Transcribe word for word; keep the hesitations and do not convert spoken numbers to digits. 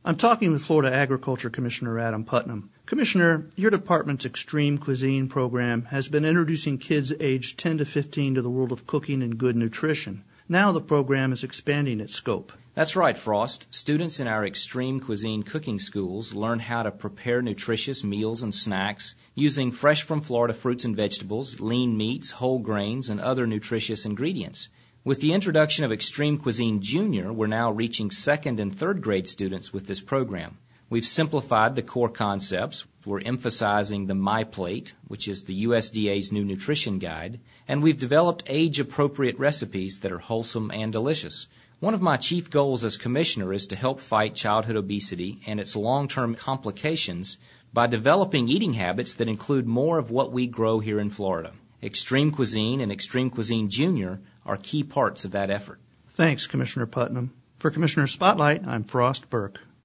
I'm talking with Florida Agriculture Commissioner Adam Putnam. Commissioner, your department's Extreme Cuisine program has been introducing kids aged ten to fifteen to the world of cooking and good nutrition. Now the program is expanding its scope. That's right, Frost. Students in our Extreme Cuisine cooking schools learn how to prepare nutritious meals and snacks using fresh from Florida fruits and vegetables, lean meats, whole grains, and other nutritious ingredients. With the introduction of Extreme Cuisine Junior, we're now reaching second and third grade students with this program. We've simplified the core concepts. We're emphasizing the My Plate, which is the U S D A's new nutrition guide, and we've developed age-appropriate recipes that are wholesome and delicious. One of my chief goals as commissioner is to help fight childhood obesity and its long-term complications by developing eating habits that include more of what we grow here in Florida. Extreme Cuisine and Extreme Cuisine Junior are key parts of that effort. Thanks, Commissioner Putnam. For Commissioner Spotlight, I'm Frost Burke.